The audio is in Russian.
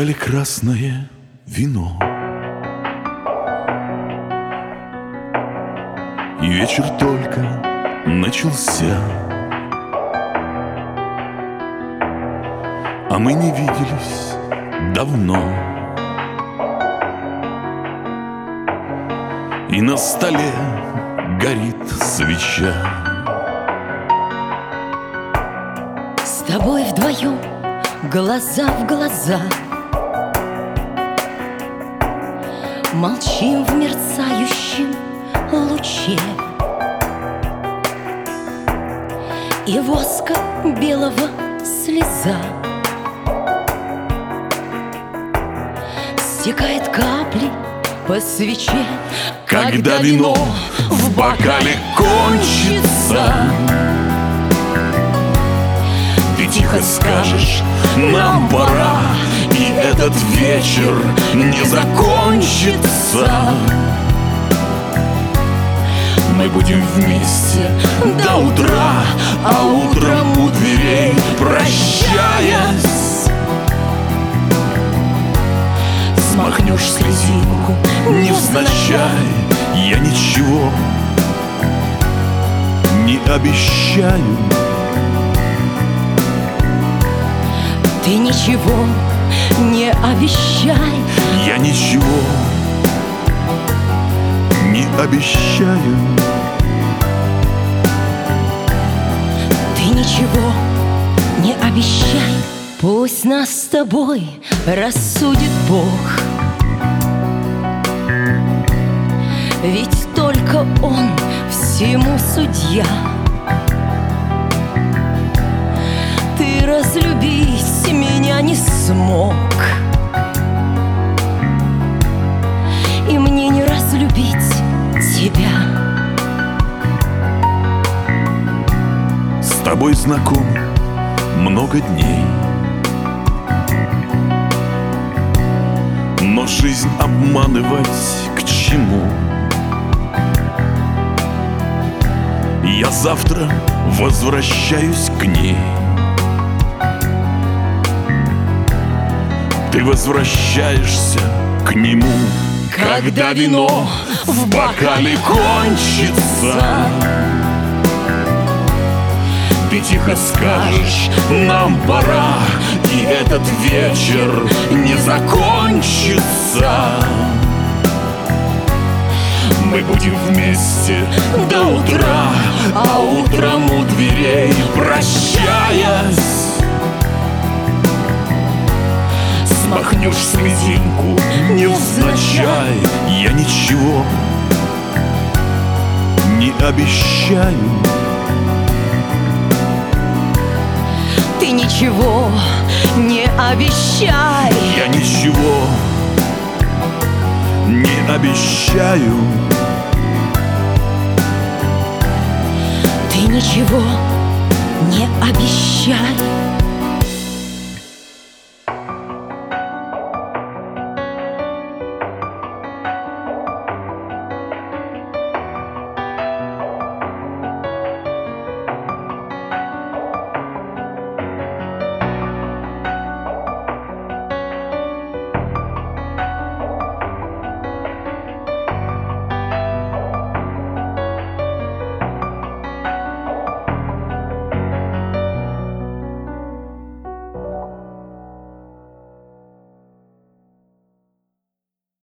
бокале красное вино, и вечер только начался, а мы не виделись давно. И на столе горит свеча. С тобой вдвоем, глаза в глаза, молчим в мерцающем луче, и воска белого слеза стекает капли по свече. Когда вино в бокале кончится, ты тихо скажешь: нам пора, и этот вечер не закончится. Мы будем вместе до утра, а утром у дверей, прощаясь, смахнешь слезинку невзначай. Я ничего не обещаю. Ты ничего не обещай. Я ничего не обещаю. Ты ничего не обещай. Пусть нас с тобой рассудит Бог, ведь только Он всему судья. Ты разлюбить меня не смог, и мне не разлюбить тебя. С тобой знаком много дней, но жизнь обманывать к чему? Я завтра возвращаюсь к ней. Ты возвращаешься к нему. Когда вино в бокале кончится, ты тихо скажешь: нам пора, и этот вечер не закончится. Мы будем вместе до утра, а утром у дверей, прощаясь, смахнешь слезинку невзначай. Я ничего не обещаю. Ты ничего не обещай. Я ничего не обещаю. Ты ничего не обещай.